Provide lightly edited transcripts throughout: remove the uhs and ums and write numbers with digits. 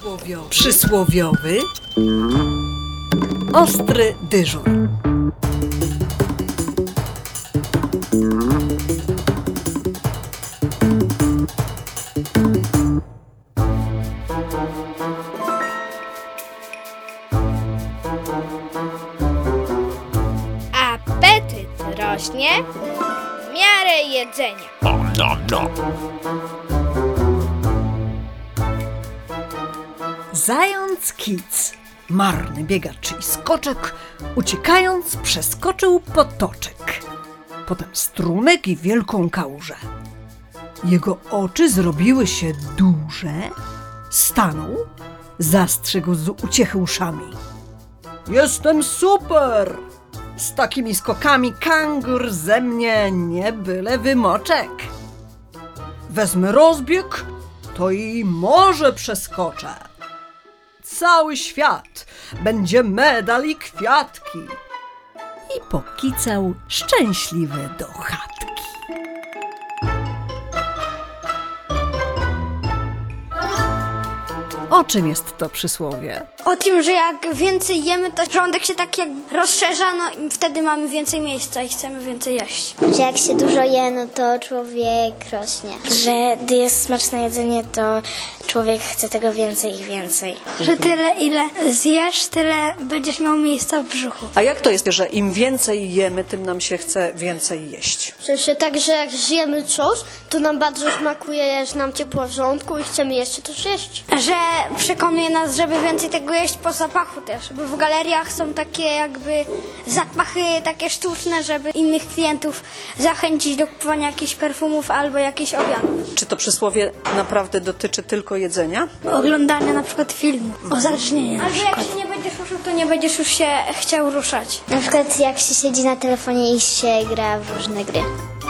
Przysłowiowy ostry dyżur. Apetyt rośnie w miarę jedzenia. Nom, nom, nom. Zając Kic, marny biegacz i skoczek, uciekając przeskoczył potoczek, potem strumyk i wielką kałużę. Jego oczy zrobiły się duże, stanął, zastrzegł z uciechy uszami. Jestem super! Z takimi skokami kangur ze mnie nie byle wymoczek. Wezmę rozbieg, to i morze przeskoczę. Cały świat będzie medal i kwiatki. I pokicał szczęśliwy do chatki. O czym jest to przysłowie? O tym, że jak więcej jemy, to żołądek się tak jak rozszerza, no i wtedy mamy więcej miejsca i chcemy więcej jeść. Że jak się dużo je, no to człowiek rośnie. Że gdy jest smaczne jedzenie, to człowiek chce tego więcej i więcej. Że tyle, ile zjesz, tyle będziesz miał miejsca w brzuchu. A jak to jest, że im więcej jemy, tym nam się chce więcej jeść? W sensie tak, że jak zjemy coś, to nam bardzo smakuje, że nam ciepło w żołądku i chcemy jeszcze coś jeść. Że przekonuje nas, żeby więcej tego jeść po zapachu też, bo w galeriach są takie jakby zapachy takie sztuczne, żeby innych klientów zachęcić do kupowania jakichś perfumów albo jakichś obiadów. Czy to przysłowie naprawdę dotyczy tylko jedzenia? Oglądania na przykład filmu, uzależnienia. Ale jak się nie będziesz ruszył, to nie będziesz już się chciał ruszać. Na przykład jak się siedzi na telefonie i się gra w różne gry.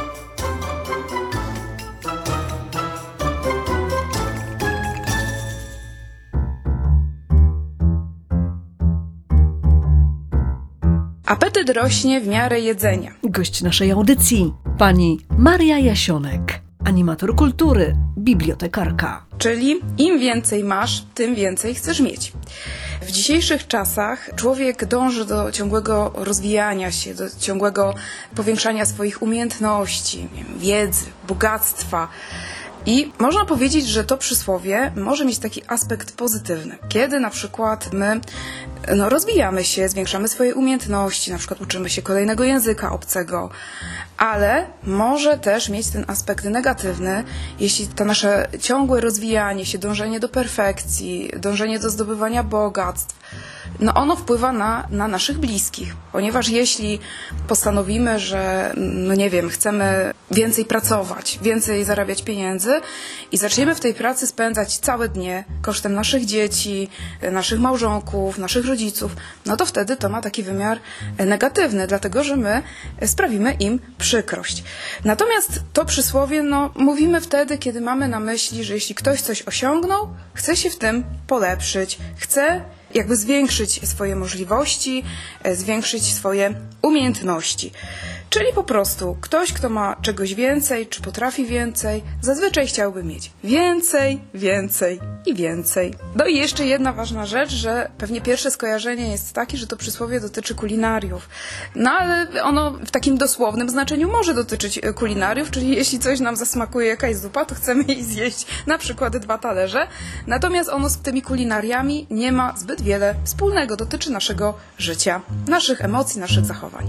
Apetyt rośnie w miarę jedzenia. Gość naszej audycji, pani Maria Jasionek, animator kultury, bibliotekarka. Czyli im więcej masz, tym więcej chcesz mieć. W dzisiejszych czasach człowiek dąży do ciągłego rozwijania się, do ciągłego powiększania swoich umiejętności, wiedzy, bogactwa. I można powiedzieć, że to przysłowie może mieć taki aspekt pozytywny. Kiedy na przykład my rozwijamy się, zwiększamy swoje umiejętności, na przykład uczymy się kolejnego języka obcego, ale może też mieć ten aspekt negatywny, jeśli to nasze ciągłe rozwijanie się, dążenie do perfekcji, dążenie do zdobywania bogactw, ono wpływa na naszych bliskich, ponieważ jeśli postanowimy, że chcemy więcej pracować, więcej zarabiać pieniędzy i zaczniemy w tej pracy spędzać całe dnie kosztem naszych dzieci, naszych małżonków, naszych rodziców, to wtedy to ma taki wymiar negatywny, dlatego że my sprawimy im przykrość. Natomiast to przysłowie mówimy wtedy, kiedy mamy na myśli, że jeśli ktoś coś osiągnął, chce się w tym polepszyć, chce zwiększyć swoje możliwości, zwiększyć swoje umiejętności. Czyli po prostu ktoś, kto ma czegoś więcej, czy potrafi więcej, zazwyczaj chciałby mieć więcej, więcej i więcej. I jeszcze jedna ważna rzecz, że pewnie pierwsze skojarzenie jest takie, że to przysłowie dotyczy kulinariów. Ale ono w takim dosłownym znaczeniu może dotyczyć kulinariów, czyli jeśli coś nam zasmakuje, jakaś zupa, to chcemy jej zjeść na przykład 2 talerze. Natomiast ono z tymi kulinariami nie ma zbyt wiele wspólnego. Dotyczy naszego życia, naszych emocji, naszych zachowań.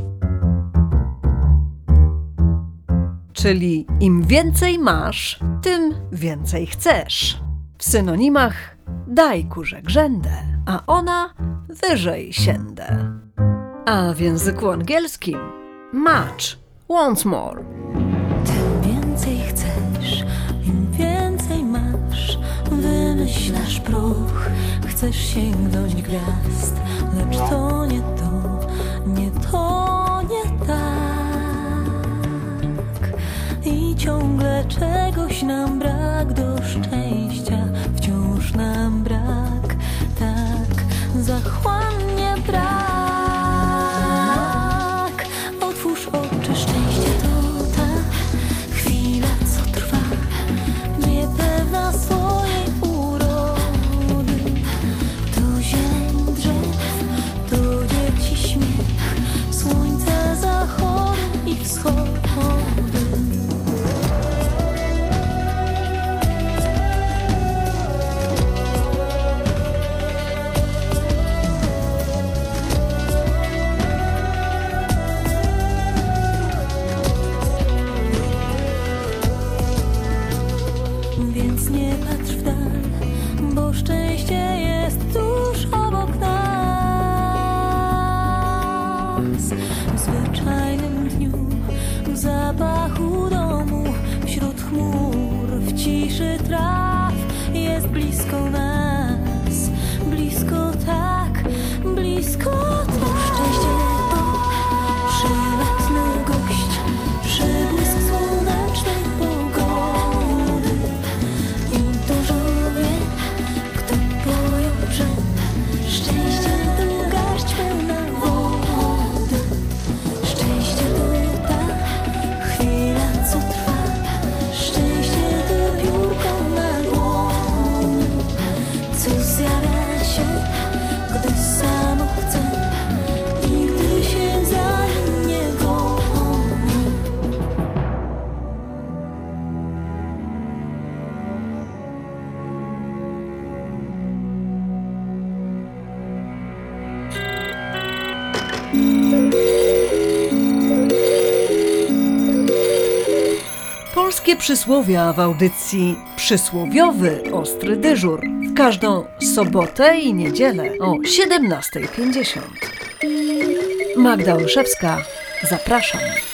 Czyli im więcej masz, tym więcej chcesz. W synonimach daj kurze grzędę, a ona wyżej siędę. A w języku angielskim much, once more. Tym więcej chcesz, im więcej masz. Wymyślasz próg, chcesz sięgnąć gwiazd, lecz to nie to, nie to, nie tak. I ciągle czegoś nam brak, do szczęścia wciąż nam brak, tak zachłannie brak. Otwórz oczy, szczęście to ta chwila, co trwa, niepewna swojej urody. więc nie patrz w dal, bo szczęście jest tuż obok nas. W zwyczajnym dniu, w zapachu domu, wśród chmur, w ciszy traw jest blisko nas, blisko tak, blisko tak. Bo szczęście to przylatny gość, przybłysk słonecznej pogody i dużo wie, kto pojął, że szczęście to garść pełna wody. Szczęście to ta chwila, co trwa, szczęście to piórko na dłoni, co zjawia się, gdy samo chce i gdy się za nim nie goni. Polskie przysłowia w audycji Przysłowiowy Ostry Dyżur w każdą sobotę i niedzielę o 17:50. Magda Olszewska, zapraszam.